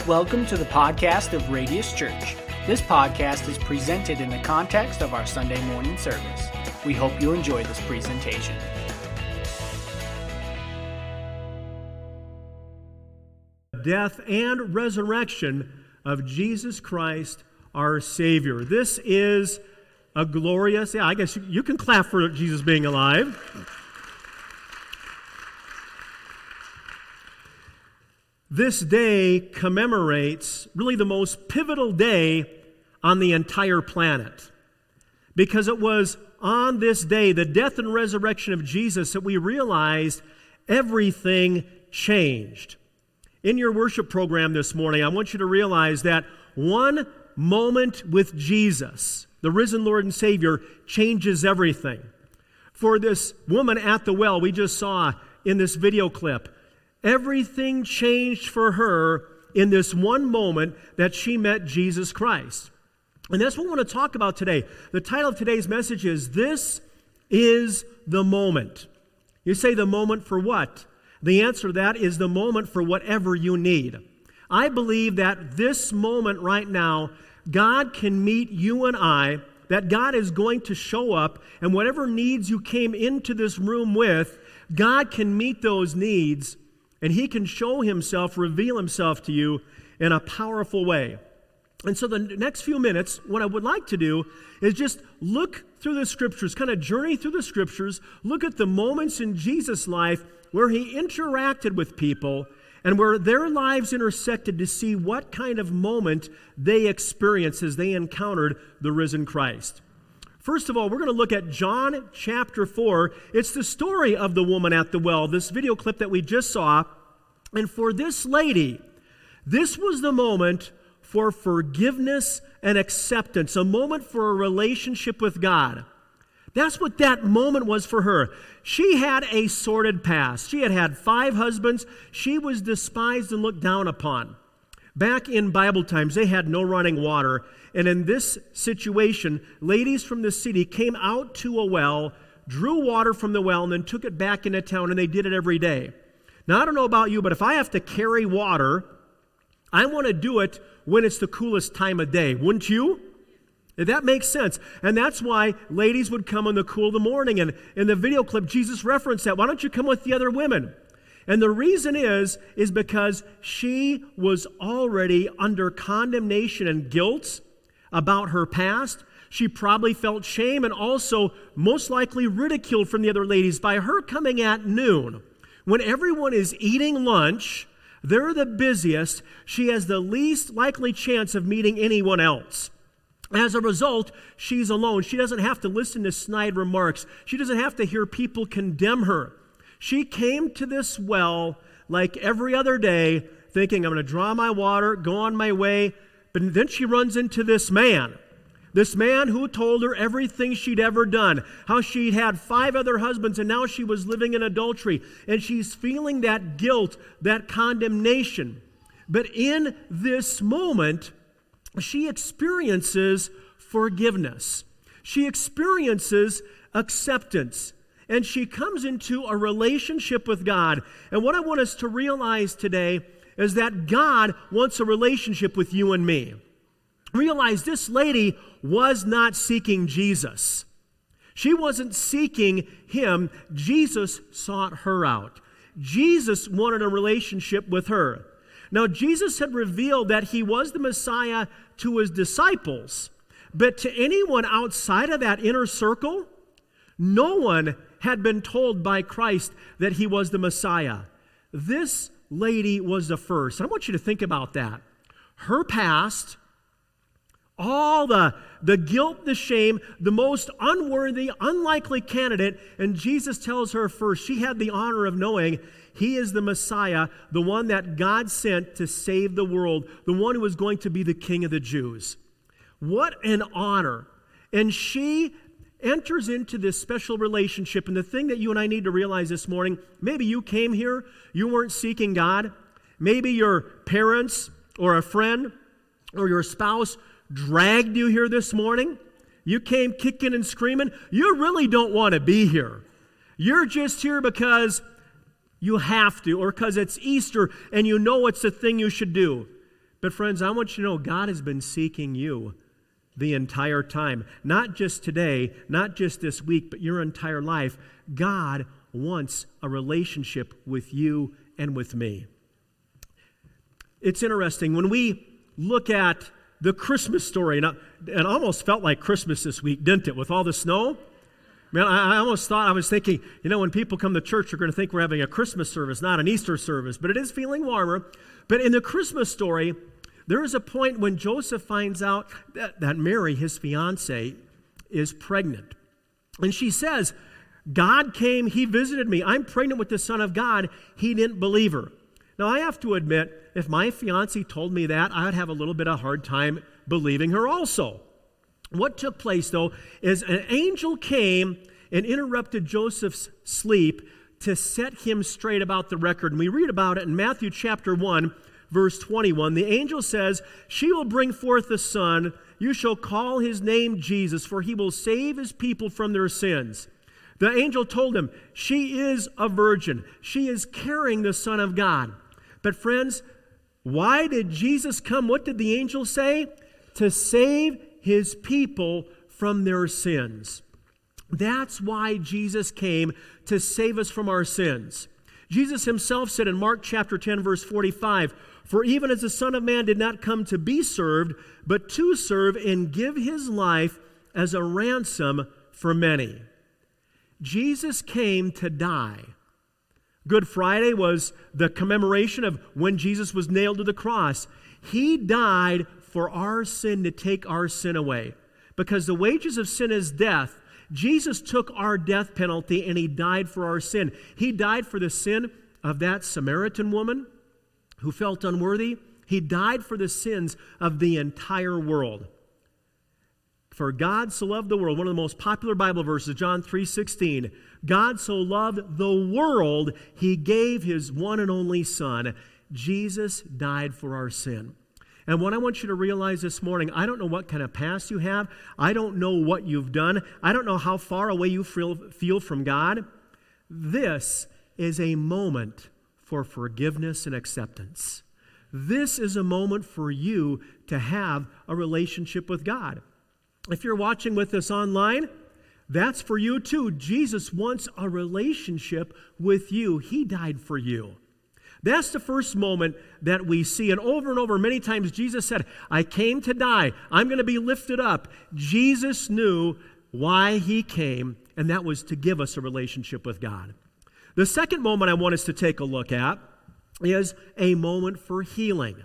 Welcome to the podcast of Radius Church. This podcast is presented in the context of our Sunday morning service. We hope you enjoy this presentation. Death and resurrection of Jesus Christ, our Savior. This is a glorious, I guess you can clap for Jesus being alive. This day commemorates really the most pivotal day on the entire planet, because it was on this day, the death and resurrection of Jesus, that we realized everything changed. In your worship program this morning, I want you to realize that one moment with Jesus, the risen Lord and Savior, changes everything. For this woman at the well we just saw in this video clip, everything changed for her in this one moment that she met Jesus Christ. And that's what we want to talk about today. The title of today's message is, This is the Moment. You say, the moment for what? The answer to that is the moment for whatever you need. I believe that this moment right now, God can meet you and I, that God is going to show up, and whatever needs you came into this room with, God can meet those needs, and He can show Himself, reveal Himself to you in a powerful way. And so the next few minutes, what I would like to do is just look through the Scriptures, kind of journey through the Scriptures, look at the moments in Jesus' life where He interacted with people and where their lives intersected to see what kind of moment they experienced as they encountered the risen Christ. First of all, we're going to look at John chapter 4. It's the story of the woman at the well, this video clip that we just saw. And for this lady, this was the moment for forgiveness and acceptance, a moment for a relationship with God. That's what that moment was for her. She had a sordid past. She had had 5 husbands. She was despised and looked down upon. Back in Bible times, they had no running water. And in this situation, ladies from the city came out to a well, drew water from the well, and then took it back into town, and they did it every day. Now, I don't know about you, but if I have to carry water, I want to do it when it's the coolest time of day. Wouldn't you? That makes sense. And that's why ladies would come in the cool of the morning. And in the video clip, Jesus referenced that. Why don't you come with the other women? And the reason is because she was already under condemnation and guilt about her past. She probably felt shame and also most likely ridiculed from the other ladies by her coming at noon. When everyone is eating lunch, they're the busiest, she has the least likely chance of meeting anyone else. As a result, she's alone. She doesn't have to listen to snide remarks. She doesn't have to hear people condemn her. She came to this well like every other day, thinking, I'm going to draw my water, go on my way. But then she runs into this man who told her everything she'd ever done, how she'd had 5 other husbands and now she was living in adultery. And she's feeling that guilt, that condemnation. But in this moment, she experiences forgiveness. She experiences acceptance. And she comes into a relationship with God. And what I want us to realize today is that God wants a relationship with you and me. Realize this lady was not seeking Jesus. She wasn't seeking Him. Jesus sought her out. Jesus wanted a relationship with her. Now, Jesus had revealed that He was the Messiah to His disciples, but to anyone outside of that inner circle, no one had been told by Christ that He was the Messiah. This lady was the first. I want you to think about that. Her past, all the guilt, the shame, the most unworthy, unlikely candidate, and Jesus tells her first, she had the honor of knowing He is the Messiah, the one that God sent to save the world, the one who was going to be the King of the Jews. What an honor. And she enters into this special relationship. And the thing that you and I need to realize this morning, maybe you came here, you weren't seeking God. Maybe your parents or a friend or your spouse dragged you here this morning. You came kicking and screaming. You really don't want to be here. You're just here because you have to, or because it's Easter and you know it's the thing you should do. But friends, I want you to know God has been seeking you the entire time. Not just today, not just this week, but your entire life. God wants a relationship with you and with me. It's interesting. When we look at the Christmas story, and it almost felt like Christmas this week, didn't it, with all the snow? Man, I almost thought, I was thinking, when people come to church, they're going to think we're having a Christmas service, not an Easter service. But it is feeling warmer. But in the Christmas story, there is a point when Joseph finds out that Mary, his fiancée, is pregnant. And she says, God came, he visited me. I'm pregnant with the Son of God. He didn't believe her. Now, I have to admit, if my fiancée told me that, I'd have a little bit of a hard time believing her also. What took place, though, is an angel came and interrupted Joseph's sleep to set him straight about the record. And we read about it in Matthew chapter 1, verse 21. The angel says, she will bring forth a son. You shall call his name Jesus, for he will save his people from their sins. The angel told him, she is a virgin. She is carrying the Son of God. But friends, why did Jesus come? What did the angel say? To save his people from their sins. That's why Jesus came, to save us from our sins. Jesus himself said in Mark chapter 10, verse 45, for even as the Son of Man did not come to be served, but to serve and give his life as a ransom for many. Jesus came to die. Good Friday was the commemoration of when Jesus was nailed to the cross. He died for our sin, to take our sin away. Because the wages of sin is death. Jesus took our death penalty and he died for our sin. He died for the sin of that Samaritan woman who felt unworthy. He died for the sins of the entire world. For God so loved the world, one of the most popular Bible verses, John 3:16. God so loved the world, he gave his one and only Son. Jesus died for our sin. And what I want you to realize this morning, I don't know what kind of past you have. I don't know what you've done. I don't know how far away you feel from God. This is a moment for forgiveness and acceptance. This is a moment for you to have a relationship with God. If you're watching with us online, that's for you too. Jesus wants a relationship with you. He died for you. That's the first moment that we see. And over many times, Jesus said, I came to die. I'm going to be lifted up. Jesus knew why he came, and that was to give us a relationship with God. The second moment I want us to take a look at is a moment for healing.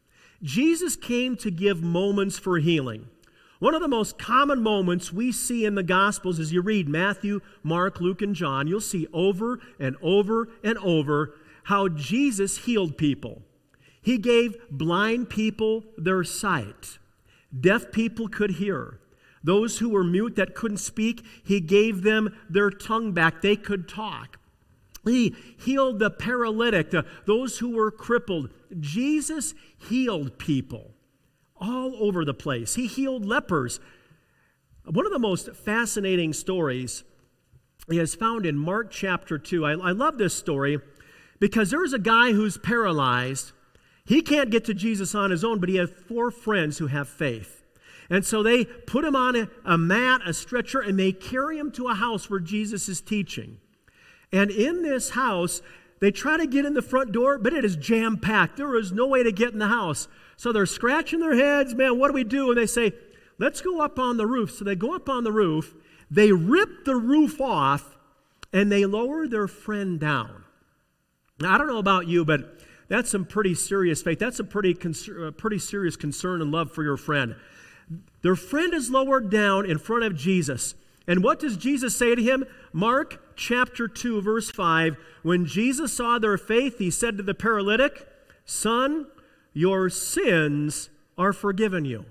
Jesus came to give moments for healing. One of the most common moments we see in the Gospels as you read Matthew, Mark, Luke, and John, you'll see over and over and over how Jesus healed people. He gave blind people their sight. Deaf people could hear. Those who were mute that couldn't speak, he gave them their tongue back. They could talk. He healed the paralytic, those who were crippled. Jesus healed people all over the place. He healed lepers. One of the most fascinating stories is found in Mark chapter 2. I love this story because there's a guy who's paralyzed. He can't get to Jesus on his own, but he has 4 friends who have faith. And so they put him on a mat, a stretcher, and they carry him to a house where Jesus is teaching. And in this house, they try to get in the front door, but it is jam-packed. There is no way to get in the house. So they're scratching their heads, man, what do we do? And they say, let's go up on the roof. So they go up on the roof, they rip the roof off, and they lower their friend down. Now, I don't know about you, but that's some pretty serious faith. That's a pretty serious concern and love for your friend. Their friend is lowered down in front of Jesus. And what does Jesus say to him? Mark chapter 2, verse 5. When Jesus saw their faith, he said to the paralytic, Son, your sins are forgiven you.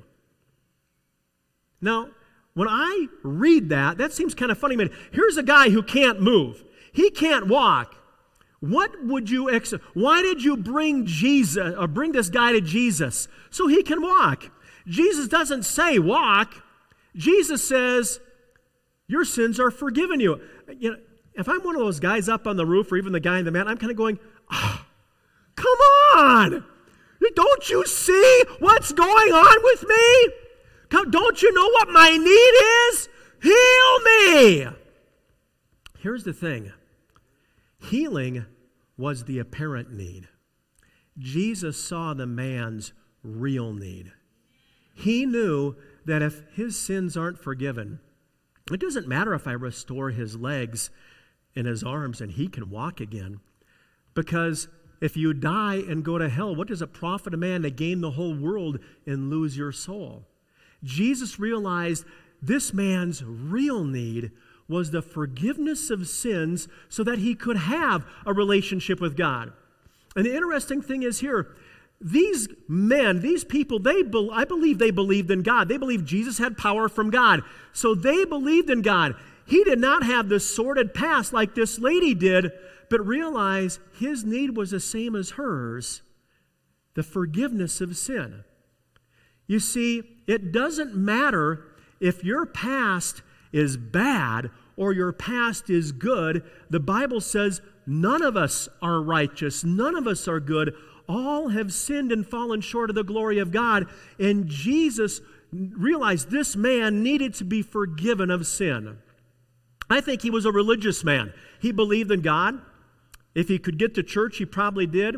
Now, when I read that, that seems kind of funny. Here's a guy who can't move. He can't walk. What would you why did you bring Jesus or bring this guy to Jesus? So he can walk. Jesus doesn't say walk. Jesus says, your sins are forgiven you. You know, if I'm one of those guys up on the roof or even the guy in the mat, I'm kind of going, oh, come on. Don't you see what's going on with me? Don't you know what my need is? Heal me. Here's the thing. Healing was the apparent need. Jesus saw the man's real need. He knew that if his sins aren't forgiven, it doesn't matter if I restore his legs and his arms and he can walk again. Because if you die and go to hell, what does it profit a man to gain the whole world and lose your soul? Jesus realized this man's real need was the forgiveness of sins so that he could have a relationship with God. And the interesting thing is here, these men, these people, I believe they believed in God. They believed Jesus had power from God. So they believed in God. He did not have this sordid past like this lady did, but realized his need was the same as hers, the forgiveness of sin. You see, it doesn't matter if your past is bad or your past is good. The Bible says none of us are righteous. None of us are good. All have sinned and fallen short of the glory of God. And Jesus realized this man needed to be forgiven of sin. I think he was a religious man. He believed in God. If he could get to church, he probably did.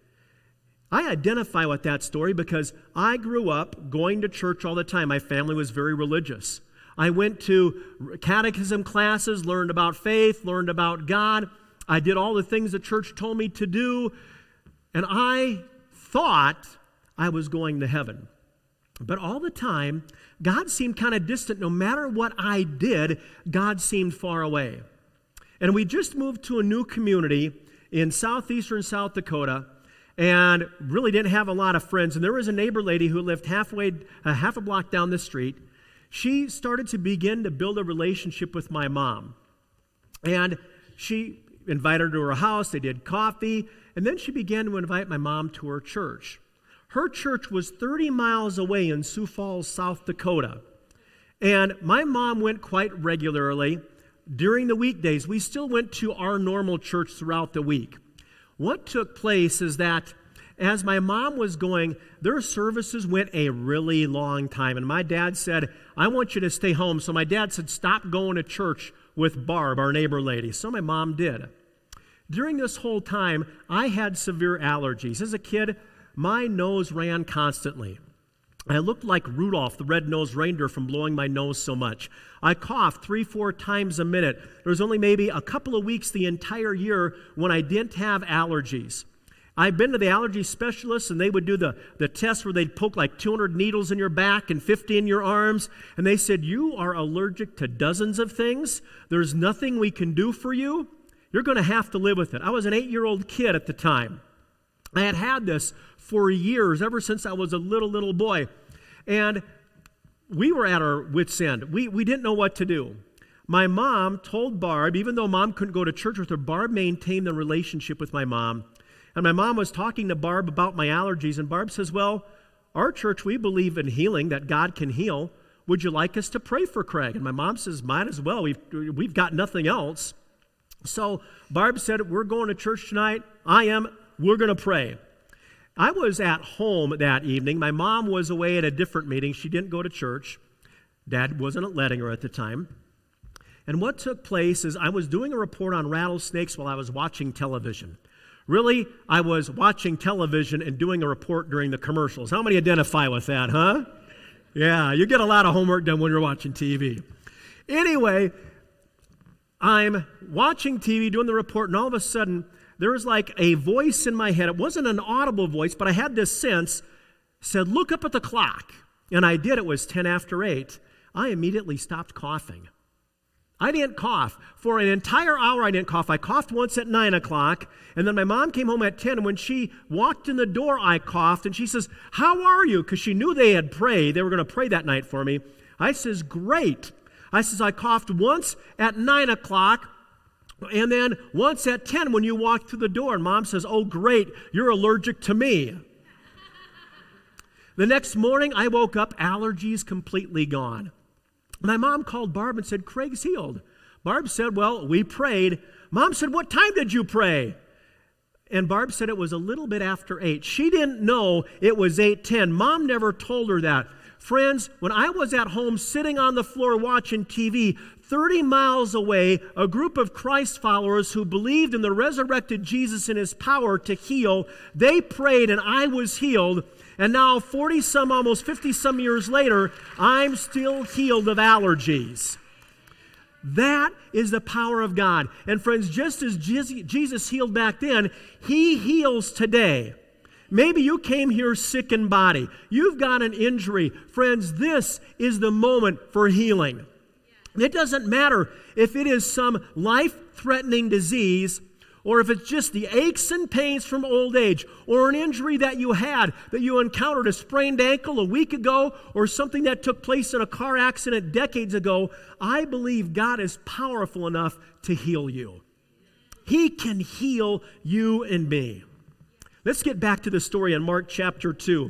I identify with that story because I grew up going to church all the time. My family was very religious. I went to catechism classes, learned about faith, learned about God. I did all the things the church told me to do, and I thought I was going to heaven. But all the time, God seemed kind of distant. No matter what I did, God seemed far away. And we just moved to a new community in southeastern South Dakota, and really didn't have a lot of friends. And there was a neighbor lady who lived half a block down the street. She started to begin to build a relationship with my mom. And she invited her to her house. They did coffee. And then she began to invite my mom to her church. Her church was 30 miles away in Sioux Falls, South Dakota. And my mom went quite regularly. During the weekdays, we still went to our normal church throughout the week. What took place is that as my mom was going, their services went a really long time. And my dad said, I want you to stay home. So my dad said, stop going to church with Barb, our neighbor lady. So my mom did. During this whole time, I had severe allergies. As a kid, my nose ran constantly. I looked like Rudolph, the red-nosed reindeer, from blowing my nose so much. I coughed 3-4 times a minute. There was only maybe a couple of weeks the entire year when I didn't have allergies. I've been to the allergy specialists, and they would do the test where they'd poke like 200 needles in your back and 50 in your arms, and they said, you are allergic to dozens of things. There's nothing we can do for you. You're going to have to live with it. I was an 8-year-old kid at the time. I had had this for years, ever since I was a little boy. And we were at our wits' end. We didn't know what to do. My mom told Barb, even though Mom couldn't go to church with her, Barb maintained the relationship with my mom. And my mom was talking to Barb about my allergies, and Barb says, well, our church, we believe in healing, that God can heal. Would you like us to pray for Craig? And my mom says, might as well. We've got nothing else. So Barb said, we're going to church tonight. We're going to pray. I was at home that evening. My mom was away at a different meeting. She didn't go to church. Dad wasn't letting her at the time. And what took place is I was doing a report on rattlesnakes while I was watching television. Really, I was watching television and doing a report during the commercials. How many identify with that, huh? Yeah, you get a lot of homework done when you're watching TV. Anyway, I'm watching TV, doing the report, and all of a sudden, there was like a voice in my head. It wasn't an audible voice, but I had this sense, said, look up at the clock. And I did. It was 10 after 8. I immediately stopped coughing. I didn't cough. For an entire hour, I didn't cough. I coughed once at 9 o'clock, and then my mom came home at 10, and when she walked in the door, I coughed, and she says, how are you? Because she knew they had prayed. They were going to pray that night for me. I says, great. I says, I coughed once at 9 o'clock, and then once at 10 when you walked through the door. And Mom says, oh, great, you're allergic to me. The next morning, I woke up, allergies completely gone. My mom called Barb and said, Craig's healed. Barb said, well, we prayed. Mom said, what time did you pray? and Barb said it was a little bit after 8. She didn't know it was 8:10. Mom never told her that. Friends, when I was at home sitting on the floor watching TV, 30 miles away, a group of Christ followers who believed in the resurrected Jesus and his power to heal, they prayed and I was healed. And now 40-some, almost 50-some years later, I'm still healed of allergies. That is the power of God. And friends, just as Jesus healed back then, he heals today. Maybe you came here sick in body. You've got an injury. Friends, this is the moment for healing. It doesn't matter if it is some life-threatening disease or if it's just the aches and pains from old age or an injury that you encountered, a sprained ankle a week ago or something that took place in a car accident decades ago. I believe God is powerful enough to heal you. He can heal you and me. Let's get back to the story in Mark chapter 2.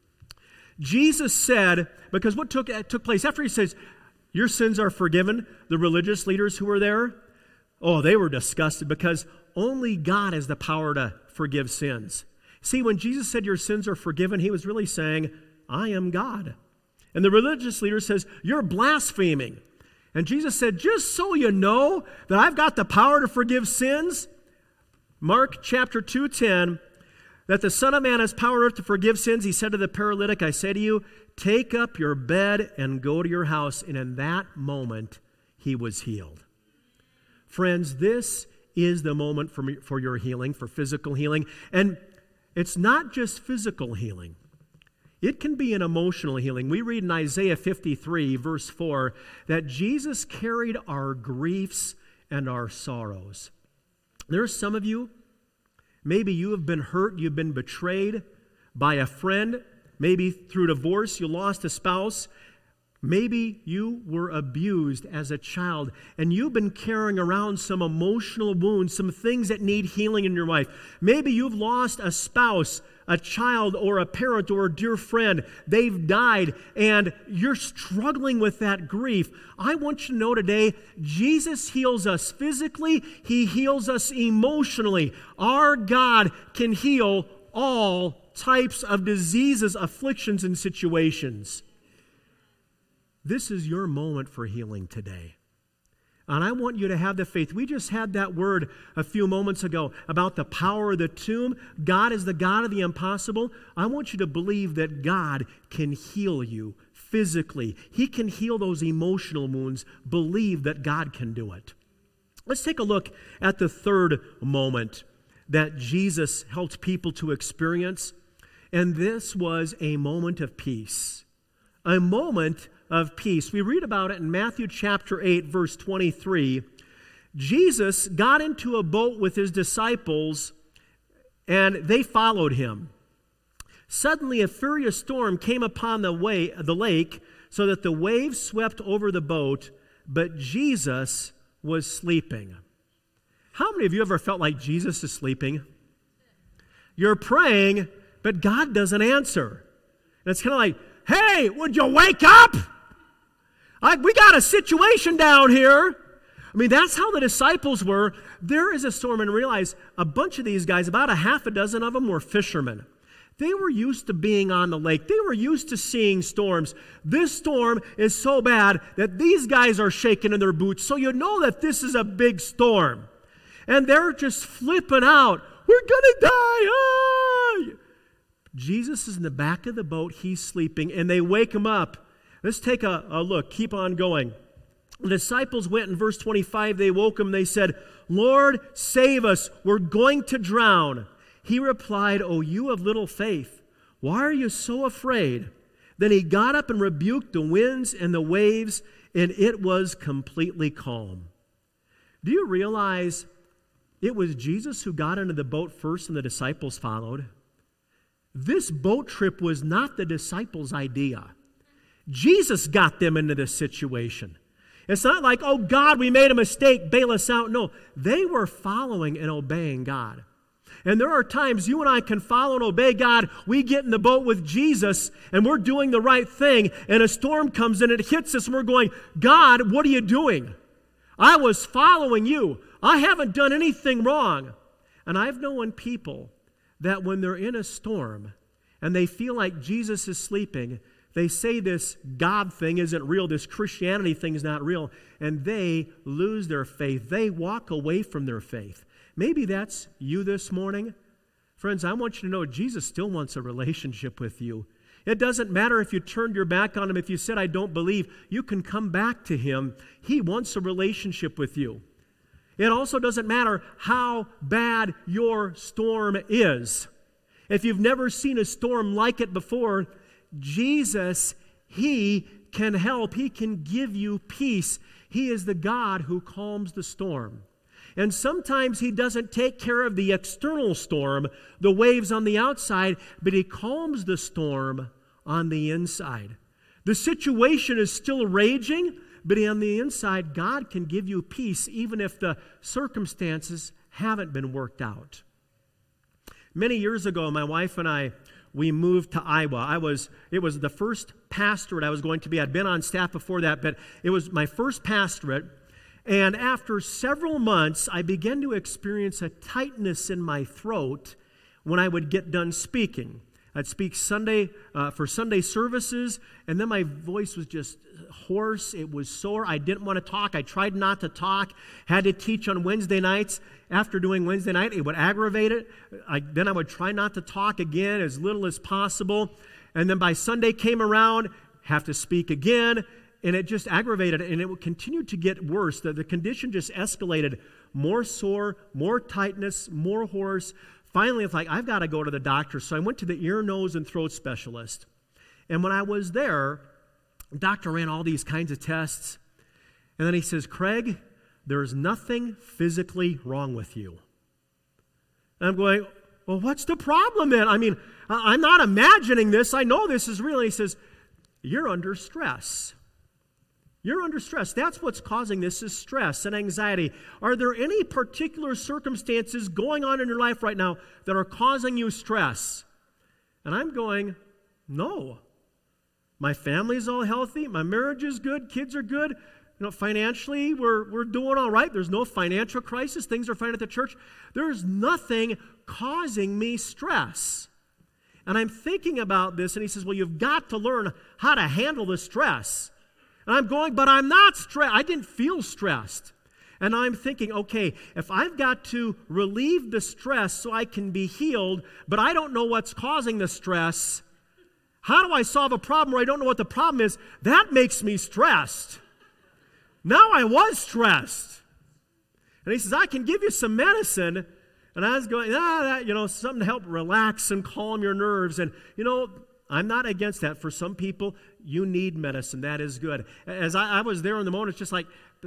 Jesus said, because what took place after he says, your sins are forgiven, the religious leaders who were there, they were disgusted because only God has the power to forgive sins. See, when Jesus said your sins are forgiven, he was really saying, I am God. And the religious leader says, you're blaspheming. And Jesus said, just so you know that I've got the power to forgive sins, Mark chapter 2:10, that the Son of Man has power to forgive sins, he said to the paralytic, I say to you, take up your bed and go to your house. And in that moment, he was healed. Friends, this is the moment for your healing, for physical healing. And it's not just physical healing. It can be an emotional healing. We read in Isaiah 53, verse 4, that Jesus carried our griefs and our sorrows. There are some of you, maybe you have been hurt, you've been betrayed by a friend, maybe through divorce, you lost a spouse. Maybe you were abused as a child and you've been carrying around some emotional wounds, some things that need healing in your life. Maybe you've lost a spouse, a child, or a parent, or a dear friend. They've died and you're struggling with that grief. I want you to know today, Jesus heals us physically. He heals us emotionally. Our God can heal all types of diseases, afflictions, and situations. This is your moment for healing today. And I want you to have the faith. We just had that word a few moments ago about the power of the tomb. God is the God of the impossible. I want you to believe that God can heal you physically. He can heal those emotional wounds. Believe that God can do it. Let's take a look at the third moment that Jesus helped people to experience. And this was a moment of peace. A moment of peace. We read about it in Matthew chapter 8, verse 23. Jesus got into a boat with his disciples, and they followed him. Suddenly, a furious storm came upon the lake, so that the waves swept over the boat, but Jesus was sleeping. How many of you ever felt like Jesus is sleeping? You're praying, but God doesn't answer. And it's kind of like, hey, would you wake up? We got a situation down here. I mean, that's how the disciples were. There is a storm, and realize a bunch of these guys, about a half a dozen of them were fishermen. They were used to being on the lake. They were used to seeing storms. This storm is so bad that these guys are shaking in their boots. So you know that this is a big storm. And they're just flipping out. We're going to die. Ah! Jesus is in the back of the boat. He's sleeping, and they wake him up. Let's take a look. Keep on going. The disciples went in verse 25. They woke him. They said, Lord, save us. We're going to drown. He replied, oh, you of little faith, why are you so afraid? Then he got up and rebuked the winds and the waves, and it was completely calm. Do you realize it was Jesus who got into the boat first and the disciples followed? This boat trip was not the disciples' idea. Jesus got them into this situation. It's not like, oh, God, we made a mistake, bail us out. No, they were following and obeying God. And there are times you and I can follow and obey God. We get in the boat with Jesus and we're doing the right thing, and a storm comes in, it hits us, and we're going, God, what are you doing? I was following you. I haven't done anything wrong. And I've known people that when they're in a storm and they feel like Jesus is sleeping, they say this God thing isn't real, this Christianity thing is not real, and they lose their faith. They walk away from their faith. Maybe that's you this morning. Friends, I want you to know Jesus still wants a relationship with you. It doesn't matter if you turned your back on him, if you said, I don't believe, you can come back to him. He wants a relationship with you. It also doesn't matter how bad your storm is. If you've never seen a storm like it before, Jesus, he can help. He can give you peace. He is the God who calms the storm. And sometimes he doesn't take care of the external storm, the waves on the outside, but he calms the storm on the inside. The situation is still raging, but on the inside, God can give you peace even if the circumstances haven't been worked out. Many years ago, my wife and I, we moved to Iowa. It was the first pastorate I was going to be. I'd been on staff before that, but it was my first pastorate. And after several months, I began to experience a tightness in my throat when I would get done speaking. I'd speak Sunday for Sunday services, and then my voice was just hoarse. It was sore. I didn't want to talk. I tried not to talk. Had to teach on Wednesday nights. After doing Wednesday night, it would aggravate it. Then I would try not to talk again as little as possible. And then by Sunday came around, have to speak again, and it just aggravated it, and it would continue to get worse. The condition just escalated. More sore, more tightness, more hoarse. Finally, it's like, I've got to go to the doctor. So I went to the ear, nose, and throat specialist. And when I was there, the doctor ran all these kinds of tests. And then he says, Craig, there's nothing physically wrong with you. And I'm going, well, what's the problem then? I mean, I'm not imagining this. I know this is real. And he says, you're under stress. You're under stress. That's what's causing this is stress and anxiety. Are there any particular circumstances going on in your life right now that are causing you stress? And I'm going, no. My family's all healthy. My marriage is good. Kids are good. Financially, we're doing all right. There's no financial crisis. Things are fine at the church. There's nothing causing me stress. And I'm thinking about this, and he says, well, you've got to learn how to handle the stress. And I'm going, but I'm not stressed. I didn't feel stressed. And I'm thinking, okay, if I've got to relieve the stress so I can be healed, but I don't know what's causing the stress, how do I solve a problem where I don't know what the problem is? That makes me stressed. Now I was stressed. And he says, I can give you some medicine. And I was going, something to help relax and calm your nerves. And, I'm not against that. For some people, you need medicine. That is good. As I was there in the moment, it's just like,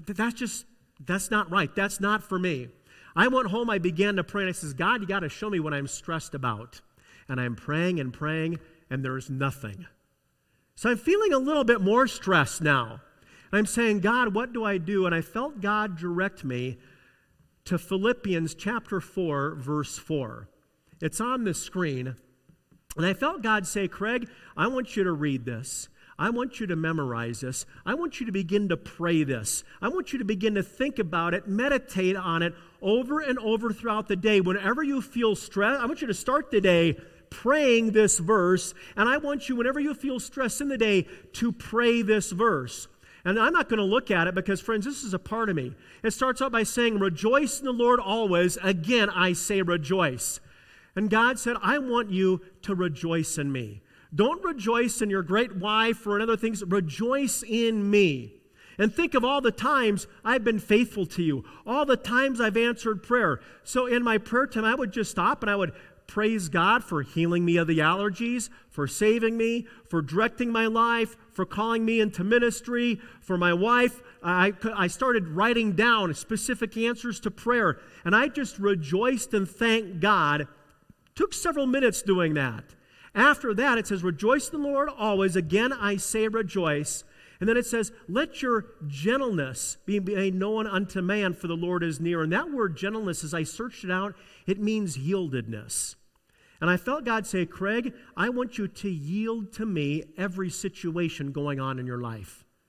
that's not right. That's not for me. I went home, I began to pray, and I says, God, you got to show me what I'm stressed about. And I'm praying, and there's nothing. So I'm feeling a little bit more stressed now. And I'm saying, God, what do I do? And I felt God direct me to Philippians chapter 4, verse 4. It's on the screen. And I felt God say, Craig, I want you to read this. I want you to memorize this. I want you to begin to pray this. I want you to begin to think about it, meditate on it over and over throughout the day. Whenever you feel stressed, I want you to start the day praying this verse. And I want you, whenever you feel stressed in the day, to pray this verse. And I'm not going to look at it because, friends, this is a part of me. It starts out by saying, rejoice in the Lord always. Again, I say rejoice. And God said, I want you to rejoice in me. Don't rejoice in your great wife or in other things. Rejoice in me. And think of all the times I've been faithful to you, all the times I've answered prayer. So in my prayer time, I would just stop and I would praise God for healing me of the allergies, for saving me, for directing my life, for calling me into ministry, for my wife. I started writing down specific answers to prayer, and I just rejoiced and thanked God. Took several minutes doing that. After that, it says, rejoice in the Lord always. Again, I say rejoice. And then it says, let your gentleness be made known unto man, for the Lord is near. And that word gentleness, as I searched it out, it means yieldedness. And I felt God say, Craig, I want you to yield to me every situation going on in your life.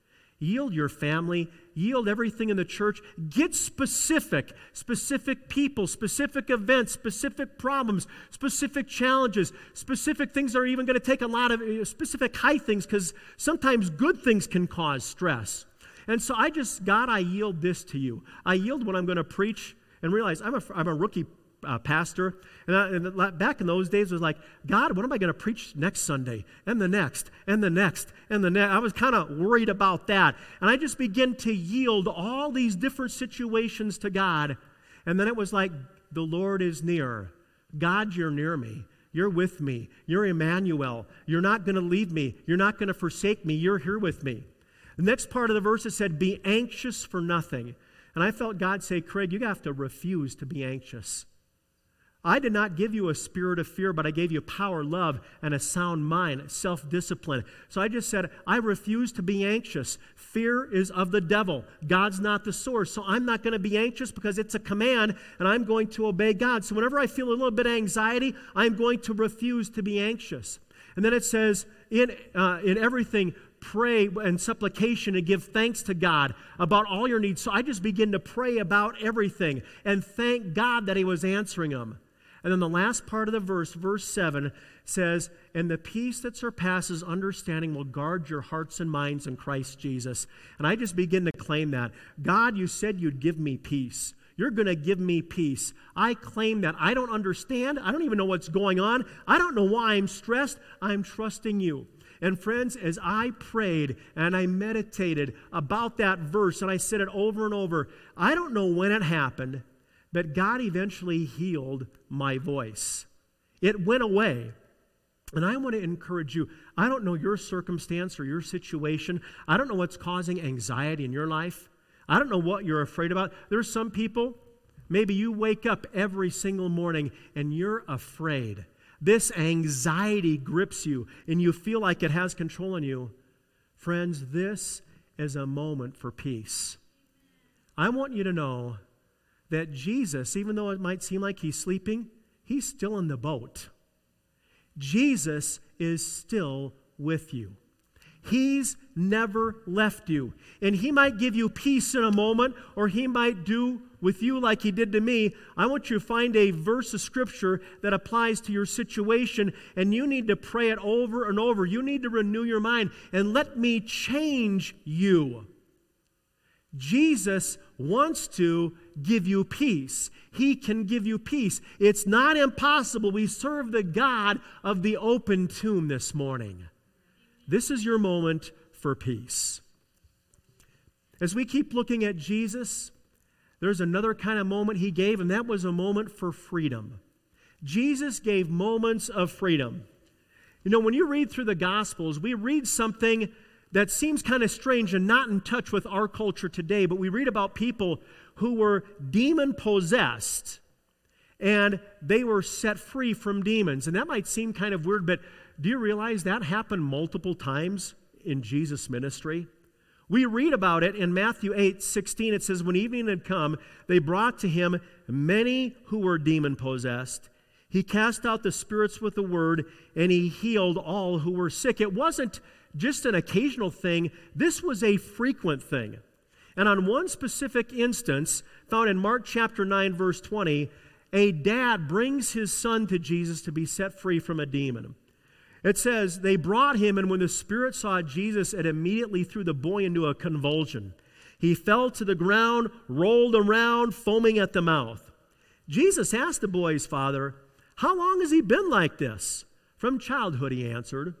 yield your family, yield everything in the church. Get specific people, specific events, specific problems, specific challenges, specific things that are even going to take a lot of specific high things, because sometimes good things can cause stress. And so God, I yield this to you. I yield when I'm going to preach and realize I'm a rookie pastor. And back in those days, it was like, God, what am I going to preach next Sunday? And the next, and the next, and the next. I was kind of worried about that. And I just began to yield all these different situations to God. And then it was like, the Lord is near. God, you're near me. You're with me. You're Emmanuel. You're not going to leave me. You're not going to forsake me. You're here with me. The next part of the verse, it said, be anxious for nothing. And I felt God say, Craig, you have to refuse to be anxious. I did not give you a spirit of fear, but I gave you power, love, and a sound mind, self-discipline. So I just said, I refuse to be anxious. Fear is of the devil. God's not the source. So I'm not going to be anxious because it's a command, and I'm going to obey God. So whenever I feel a little bit of anxiety, I'm going to refuse to be anxious. And then it says, in everything, pray and supplication and give thanks to God about all your needs. So I just begin to pray about everything and thank God that He was answering them. And then the last part of the verse, verse 7, says, and the peace that surpasses understanding will guard your hearts and minds in Christ Jesus. And I just begin to claim that. God, you said you'd give me peace. You're going to give me peace. I claim that. I don't understand. I don't even know what's going on. I don't know why I'm stressed. I'm trusting you. And friends, as I prayed and I meditated about that verse, and I said it over and over, I don't know when it happened, but God eventually healed my voice. It went away. And I want to encourage you. I don't know your circumstance or your situation. I don't know what's causing anxiety in your life. I don't know what you're afraid about. There's some people, maybe you wake up every single morning and you're afraid. This anxiety grips you and you feel like it has control on you. Friends, this is a moment for peace. I want you to know that Jesus, even though it might seem like He's sleeping, He's still in the boat. Jesus is still with you. He's never left you. And He might give you peace in a moment, or He might do with you like He did to me. I want you to find a verse of Scripture that applies to your situation, and you need to pray it over and over. You need to renew your mind, and let me change you. Jesus wants to give you peace. He can give you peace. It's not impossible. We serve the God of the open tomb this morning. This is your moment for peace. As we keep looking at Jesus, there's another kind of moment He gave, and that was a moment for freedom. Jesus gave moments of freedom. You know, when you read through the Gospels, we read something that seems kind of strange and not in touch with our culture today, but we read about people who were demon-possessed, and they were set free from demons. And that might seem kind of weird, but do you realize that happened multiple times in Jesus' ministry? We read about it in Matthew 8:16. It says, when evening had come, they brought to Him many who were demon-possessed. He cast out the spirits with the word, and He healed all who were sick. It wasn't just an occasional thing. This was a frequent thing. And on one specific instance, found in Mark chapter 9, verse 20, a dad brings his son to Jesus to be set free from a demon. It says, they brought him, and when the spirit saw Jesus, it immediately threw the boy into a convulsion. He fell to the ground, rolled around, foaming at the mouth. Jesus asked the boy's father, how long has he been like this? From childhood, he answered.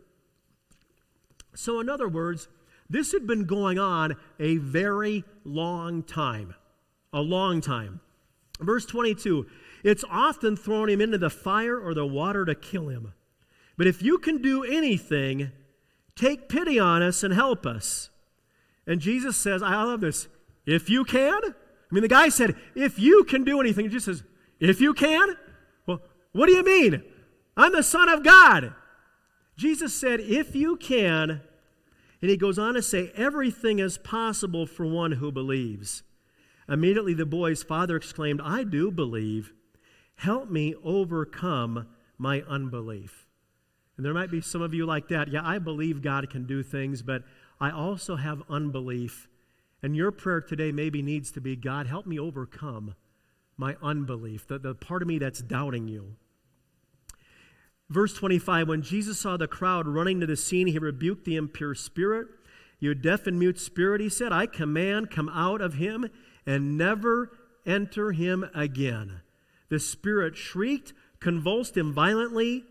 So in other words, this had been going on a very long time. A long time. Verse 22, it's often thrown him into the fire or the water to kill him. But if you can do anything, take pity on us and help us. And Jesus says, I love this, if you can? I mean, the guy said, if you can do anything. He just says, if you can? Well, what do you mean? I'm the Son of God. Jesus said, if you can, and He goes on to say, everything is possible for one who believes. Immediately the boy's father exclaimed, I do believe. Help me overcome my unbelief. And there might be some of you like that. Yeah, I believe God can do things, but I also have unbelief. And your prayer today maybe needs to be, God, help me overcome my unbelief, the part of me that's doubting you. Verse 25, when Jesus saw the crowd running to the scene, he rebuked the impure spirit. You deaf and mute spirit, he said, I command, come out of him and never enter him again. The spirit shrieked, convulsed him violently.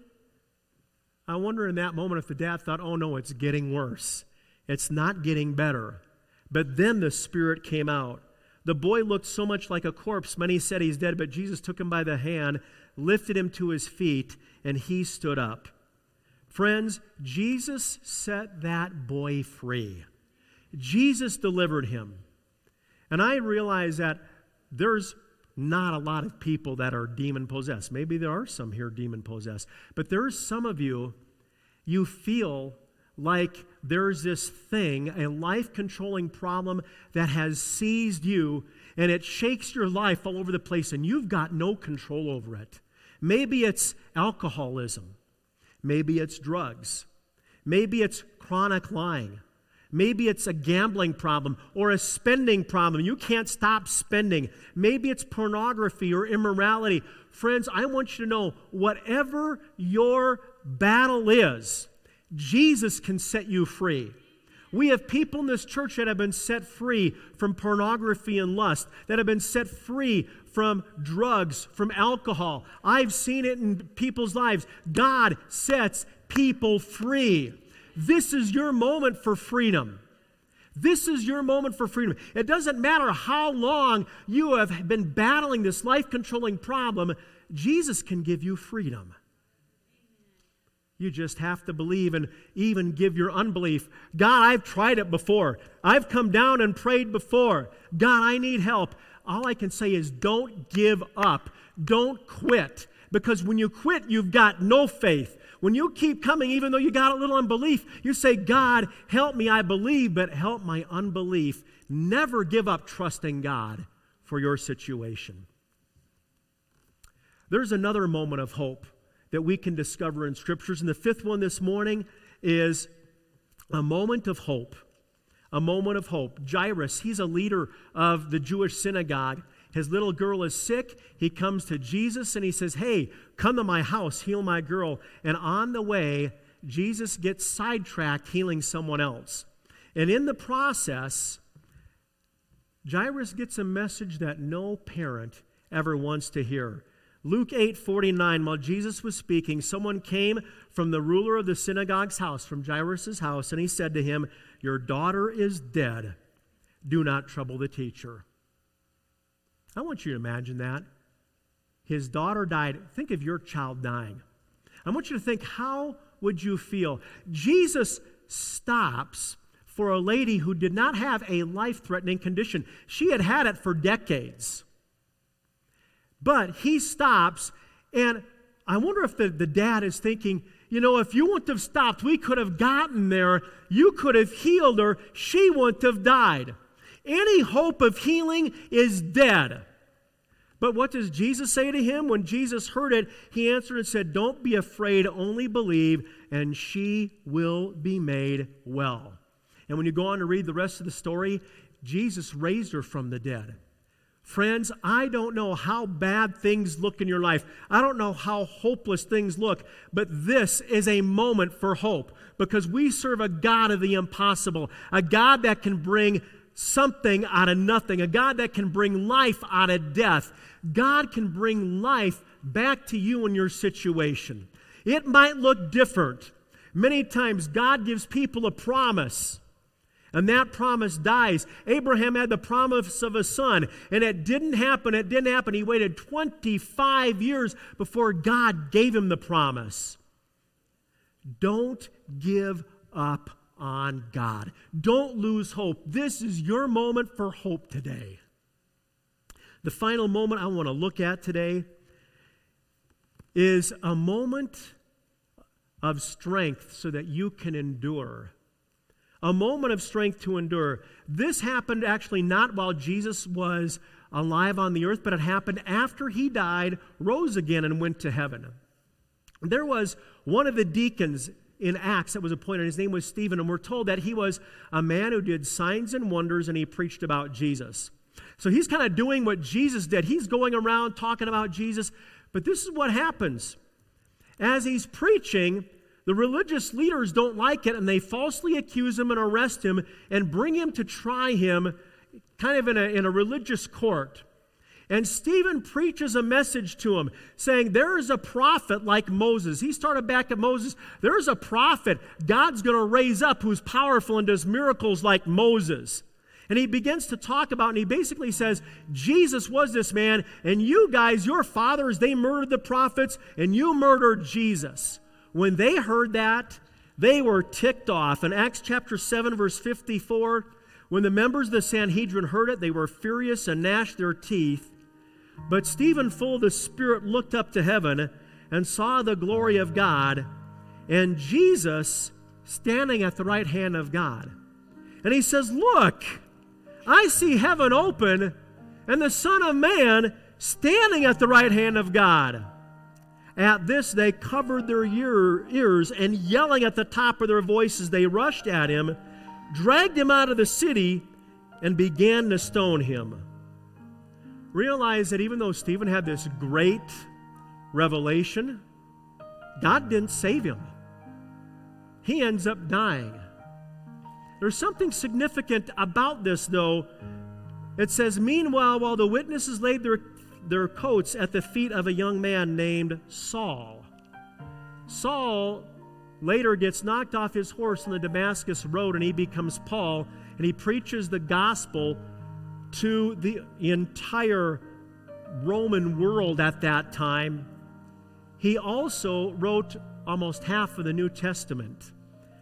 I wonder in that moment if the dad thought, oh no, it's getting worse. It's not getting better. But then the spirit came out. The boy looked so much like a corpse, many said he's dead, but Jesus took him by the hand, lifted him to his feet, and he stood up. Friends, Jesus set that boy free. Jesus delivered him. And I realize that there's not a lot of people that are demon-possessed. Maybe there are some here demon-possessed. But there's some of you, you feel like there's this thing, a life-controlling problem that has seized you, and it shakes your life all over the place, and you've got no control over it. Maybe it's alcoholism. Maybe it's drugs. Maybe it's chronic lying. Maybe it's a gambling problem or a spending problem. You can't stop spending. Maybe it's pornography or immorality. Friends, I want you to know, whatever your battle is, Jesus can set you free. We have people in this church that have been set free from pornography and lust, that have been set free from drugs, from alcohol. I've seen it in people's lives. God sets people free. This is your moment for freedom. This is your moment for freedom. It doesn't matter how long you have been battling this life-controlling problem, Jesus can give you freedom. You just have to believe and even give your unbelief. God, I've tried it before. I've come down and prayed before. God, I need help. All I can say is don't give up. Don't quit. Because when you quit, you've got no faith. When you keep coming, even though you got a little unbelief, you say, God, help me, I believe, but help my unbelief. Never give up trusting God for your situation. There's another moment of hope that we can discover in Scriptures. And the fifth one this morning is a moment of hope. A moment of hope. Jairus, he's a leader of the Jewish synagogue. His little girl is sick. He comes to Jesus and he says, hey, come to my house, heal my girl. And on the way, Jesus gets sidetracked healing someone else. And in the process, Jairus gets a message that no parent ever wants to hear. Luke 8:49, while Jesus was speaking, someone came from the ruler of the synagogue's house, from Jairus' house, and he said to him, your daughter is dead. Do not trouble the teacher. I want you to imagine that. His daughter died. Think of your child dying. I want you to think, how would you feel? Jesus stops for a lady who did not have a life-threatening condition. She had had it for decades. But he stops, and I wonder if the dad is thinking, you know, if you wouldn't have stopped, we could have gotten there. You could have healed her. She wouldn't have died. Any hope of healing is dead. But what does Jesus say to him? When Jesus heard it, he answered and said, don't be afraid, only believe, and she will be made well. And when you go on to read the rest of the story, Jesus raised her from the dead. Friends, I don't know how bad things look in your life. I don't know how hopeless things look, but this is a moment for hope because we serve a God of the impossible, a God that can bring something out of nothing, a God that can bring life out of death. God can bring life back to you in your situation. It might look different. Many times God gives people a promise, and that promise dies. Abraham had the promise of a son, and it didn't happen. It didn't happen. He waited 25 years before God gave him the promise. Don't give up on God. Don't lose hope. This is your moment for hope today. The final moment I want to look at today is a moment of strength so that you can endure. A moment of strength to endure. This happened actually not while Jesus was alive on the earth, but it happened after he died, rose again, and went to heaven. There was one of the deacons in Acts that was appointed. His name was Stephen, and we're told that he was a man who did signs and wonders, and he preached about Jesus. So he's kind of doing what Jesus did. He's going around talking about Jesus, but this is what happens. As he's preaching, the religious leaders don't like it, and they falsely accuse him and arrest him and bring him to try him kind of in a religious court. And Stephen preaches a message to him saying, there is a prophet like Moses. He started back at Moses. There is a prophet God's going to raise up who's powerful and does miracles like Moses. And he begins to talk about, and he basically says, Jesus was this man, and you guys, your fathers, they murdered the prophets, and you murdered Jesus. When they heard that, they were ticked off. In Acts chapter 7, verse 54, when the members of the Sanhedrin heard it, they were furious and gnashed their teeth. But Stephen, full of the Spirit, looked up to heaven and saw the glory of God and Jesus standing at the right hand of God. And he says, look, I see heaven open and the Son of Man standing at the right hand of God. At this, they covered their ears, and yelling at the top of their voices, they rushed at him, dragged him out of the city, and began to stone him. Realize that even though Stephen had this great revelation, God didn't save him. He ends up dying. There's something significant about this, though. It says, meanwhile, while the witnesses laid their coats at the feet of a young man named Saul. Saul later gets knocked off his horse on the Damascus road, and he becomes Paul, and he preaches the gospel to the entire Roman world at that time. He also wrote almost half of the New Testament.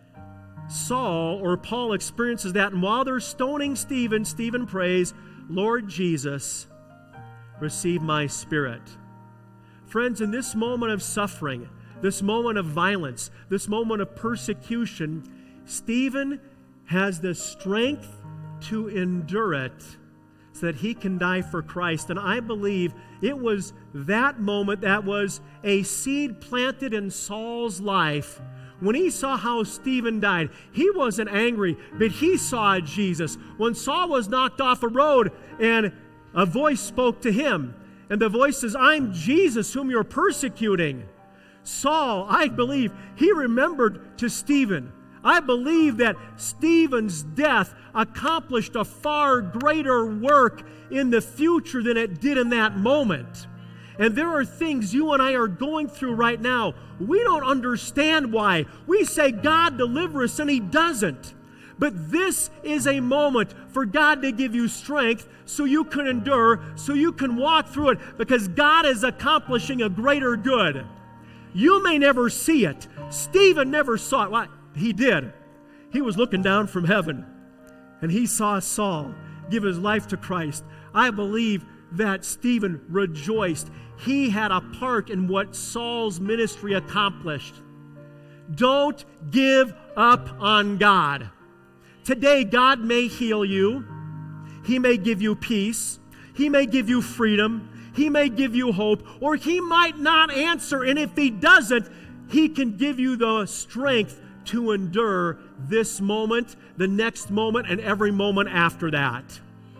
Saul, or Paul, experiences that, and while they're stoning Stephen, Stephen prays, Lord Jesus, receive my spirit. Friends, in this moment of suffering, this moment of violence, this moment of persecution, Stephen has the strength to endure it so that he can die for Christ. And I believe it was that moment that was a seed planted in Saul's life. When he saw how Stephen died, he wasn't angry, but he saw Jesus. When Saul was knocked off a road and a voice spoke to him, and the voice says, I'm Jesus whom you're persecuting. Saul, I believe, he remembered to Stephen. I believe that Stephen's death accomplished a far greater work in the future than it did in that moment. And there are things you and I are going through right now. We don't understand why. We say, God, deliver us, and He doesn't. But this is a moment for God to give you strength so you can endure, so you can walk through it, because God is accomplishing a greater good. You may never see it. Stephen never saw it. Well, he did. He was looking down from heaven, and he saw Saul give his life to Christ. I believe that Stephen rejoiced. He had a part in what Saul's ministry accomplished. Don't give up on God. Today, God may heal you. He may give you peace. He may give you freedom. He may give you hope. Or He might not answer. And if He doesn't, He can give you the strength to endure this moment, the next moment, and every moment after that.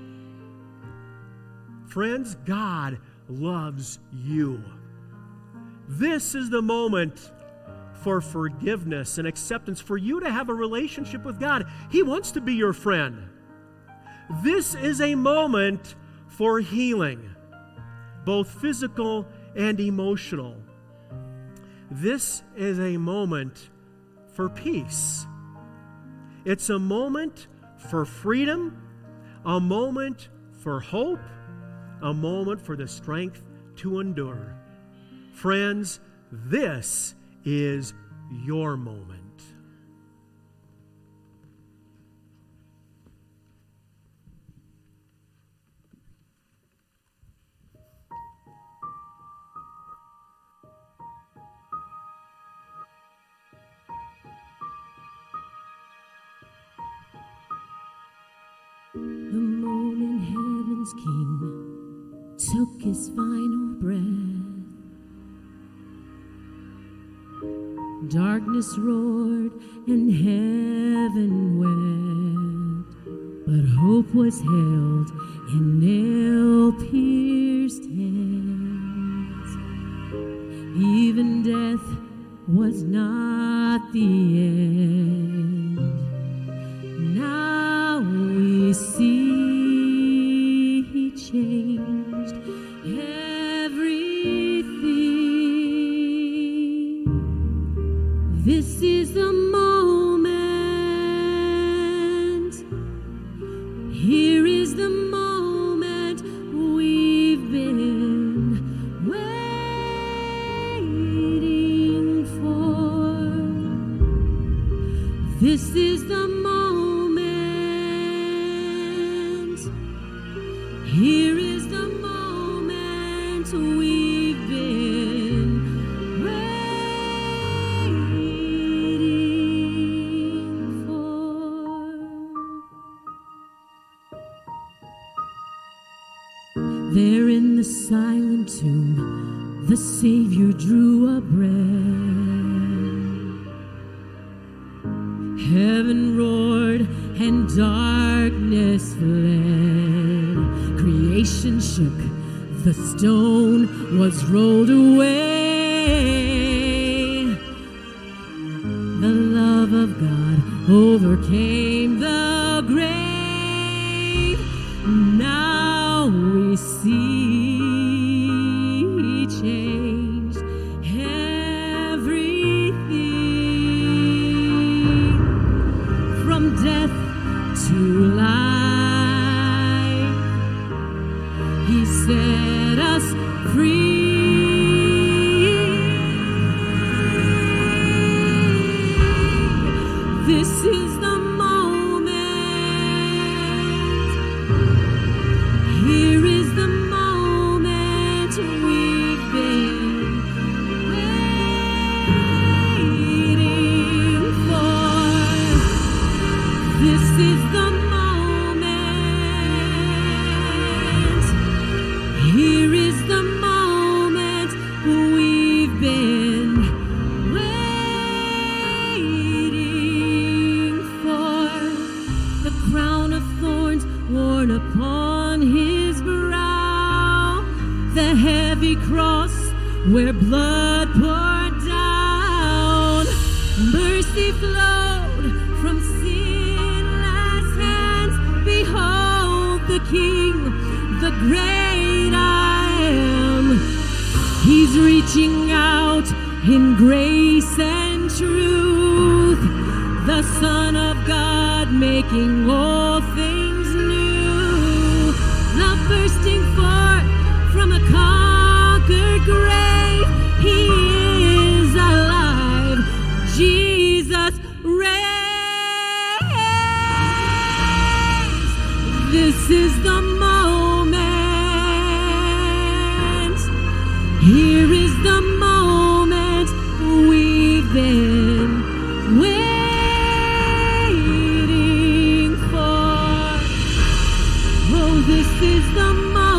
Friends, God loves you. This is the moment for forgiveness and acceptance, for you to have a relationship with God. He wants to be your friend. This is a moment for healing, both physical and emotional. This is a moment for peace. It's a moment for freedom, a moment for hope, a moment for the strength to endure. Friends, this is your moment. The moment heaven's king took his final breath, dark darkness roared and heaven wept, but hope was held in nail-pierced hands. Even death was not the end. Now we see He changed everything. This is the moment. Here is the moment we've been waiting for. This is the moment. Here is the moment we've been waiting for. There in the silent tomb, the Savior drew a breath. Heaven roared and darkness fled. Creation shook, the stone was rolled away. The love of God overcame the grave. Now we see He changed everything. From death to life, He set us free. This is the moment. Here is the moment we've been waiting for. This is the moment. Here is the moment we've been waiting for. The crown of thorns worn upon His brow, the heavy cross where blood poured down. Mercy flowed from sinless hands. Behold the King, the great I am. He's reaching out in grace and truth, the Son of God making all things new. Love bursting forth from a conquered grave. He is alive. Jesus reigns. This is the moment. Here is the moment we've been waiting for. Oh, this is the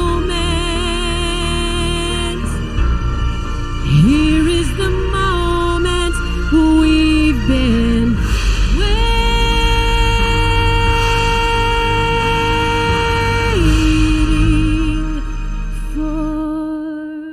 moment. Here is the moment we've been waiting for.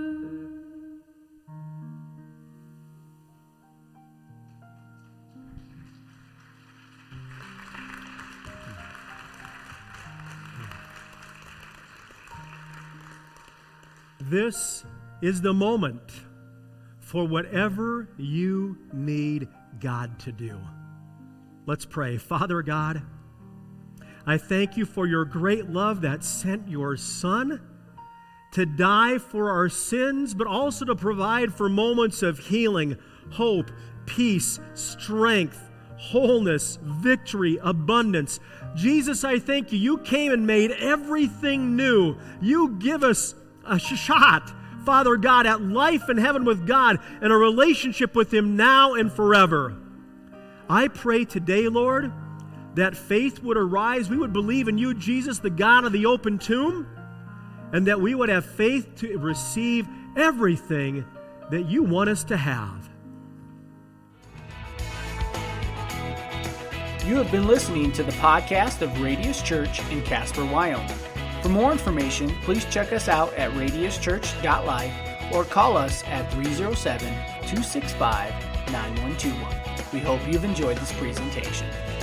This is the moment for whatever you need God to do. Let's pray. Father God, I thank you for your great love that sent your Son to die for our sins, but also to provide for moments of healing, hope, peace, strength, wholeness, victory, abundance. Jesus, I thank you. You came and made everything new. You give us a shot, Father God, at life in heaven with God and a relationship with Him now and forever. I pray today, Lord, that faith would arise. We would believe in you, Jesus, the God of the open tomb, and that we would have faith to receive everything that you want us to have. You have been listening to the podcast of Radius Church in Casper, Wyoming. For more information, please check us out at radiuschurch.life or call us at 307-265-9121. We hope you've enjoyed this presentation.